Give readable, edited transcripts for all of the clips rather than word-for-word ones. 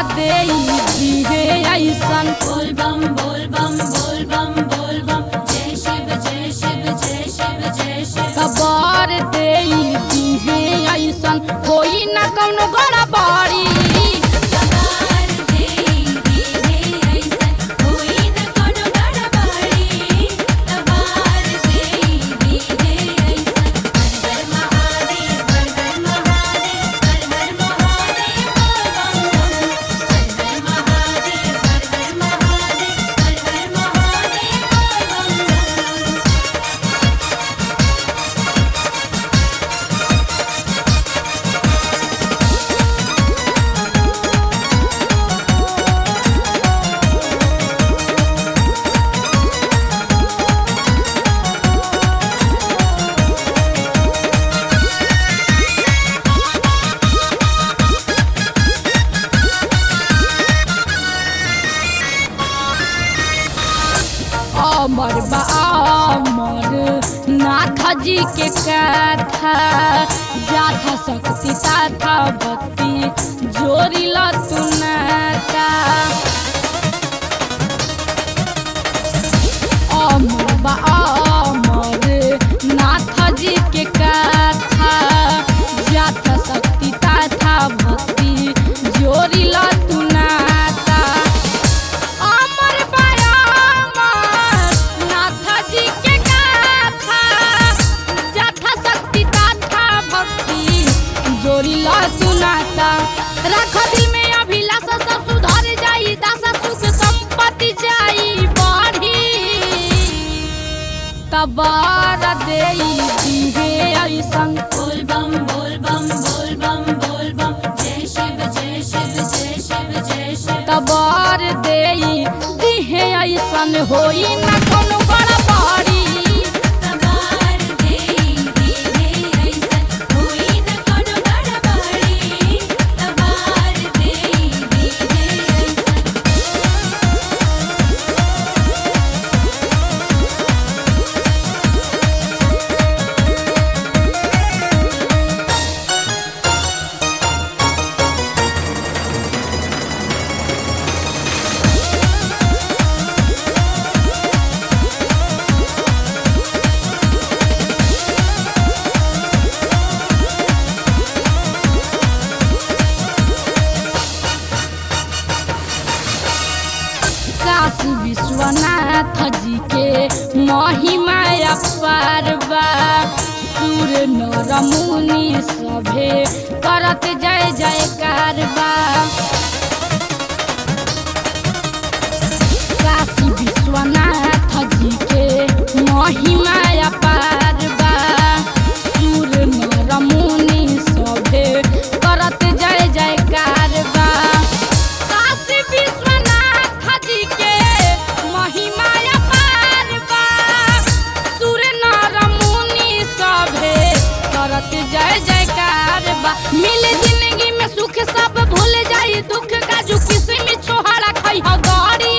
देई दिहे ऐसन बोल बम बोल बम बोल बम बोल बम जय शिव जय शिव जय शिव जय शिव खबर देई दिहे ऐसन कोई न कौनो गड़बड़ी कबार देई दिहे ऐसन कोई न कोनो गड़बड़ी कबार देई दिहे ऐसन हर हर महादेव हर हर महादेव हर हर महादेव बोल बम बम हर हर महादेव हर हर महादेव हर हर महादेव अमर बा अमर नाथ जी के कथा जाथा शक्ति ताथा भक्ति जोड़िला तू नाता अमर बा अमर नाथ जी के कथा जाथा शक्ति ताथा भक्ति जोड़िला तू नाता अमर बा अमर नाथ जी के कथा जाथा शक्ति ताथा भक्ति जोड़िला तू नाता रख दिल में अभिलाषा सब सुधर जाई दासा सुख संपत्ति जाई बढ़ी तबार देई दिहे ऐसन बोल बम बोल बम बोल बम बोल बम जय शिव जय शिव जय शिव जय शिव तबार देई दिहे ऐसन होई न कोनो गड़बड़ी कबार देई दिहे ऐसन कोई न कोनो गड़बड़ी कबार देई दिहे ऐसन काशी विश्वनाथ जी के महिमा अपार बा सूर नर मुनि सभे करत जय जयकार बा काशी विश्वनाथ जी के महिमा अपार बा सूर नर मुनि सभे करत जय जयकार बा काशी विश्वनाथ जी के महिमा अपार बा सूर नर मुनि सभे करत जय जयकार बा मिले जिंदगी में सुख सब भूल जाई दुख काजू किस्म छोहाड़ा खइह गड़ी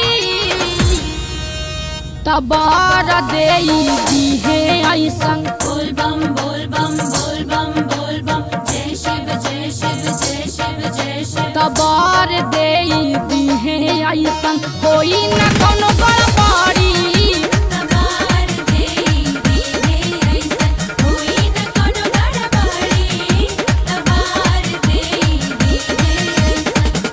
तबार देई दिहे ऐसन बोल बम बोल बम बोल बम बोल बम जय शिव जय शिव जय शिव जय शिव तबार देई दिहे ऐसन होई न कोनो गड़बड़ी कबार देई दिहे ऐसन कोई न कोनो गड़बड़ी कबार देई दिहे ऐसन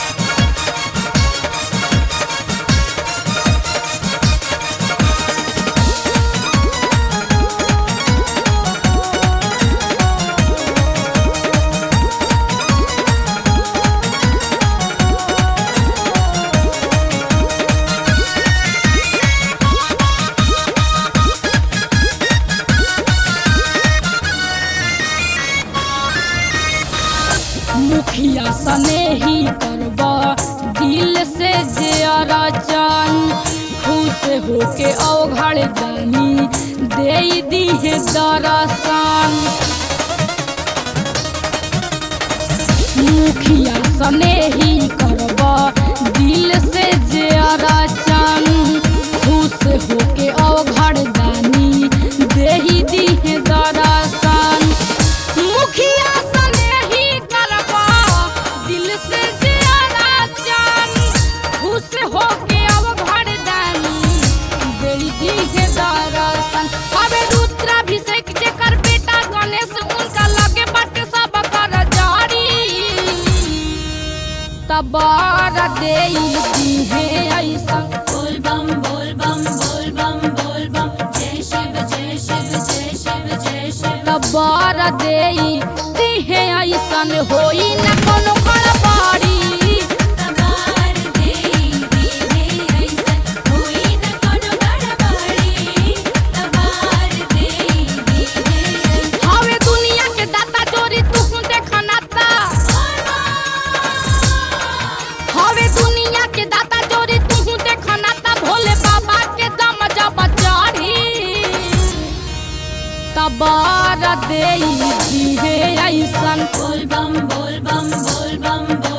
मुखिया सने ही करबा दिल से जे रचन खुश होके अवघड़ जानी देई दिहे दर्शन मुखिया सने ही करबा दिल से जे रचन खुश होके अवघड़ जानी देही दिहे दर्शन मुखिया सने ही करबा दिल से जे तबार दे दीहे ऐसन बोल बम बोल बम बोल बम बोल बम जय शिव जय शिव जय शिव जय शिव तबार दे दीहे ऐसन होई न कोनो गड़बड़ी तबार दे दीहे ऐसन होई न कोनो गड़बड़ी तबार दे दीहे ऐसन हवे दुनिया के दाता चोरी तू देखा नाता हवे दुनिया के दाता चोरी तू देखा नाता भोले बाबा के दम जब चढ़ी तबार दे दीहे ऐसन बोल बम बोल बम बोल बम बोल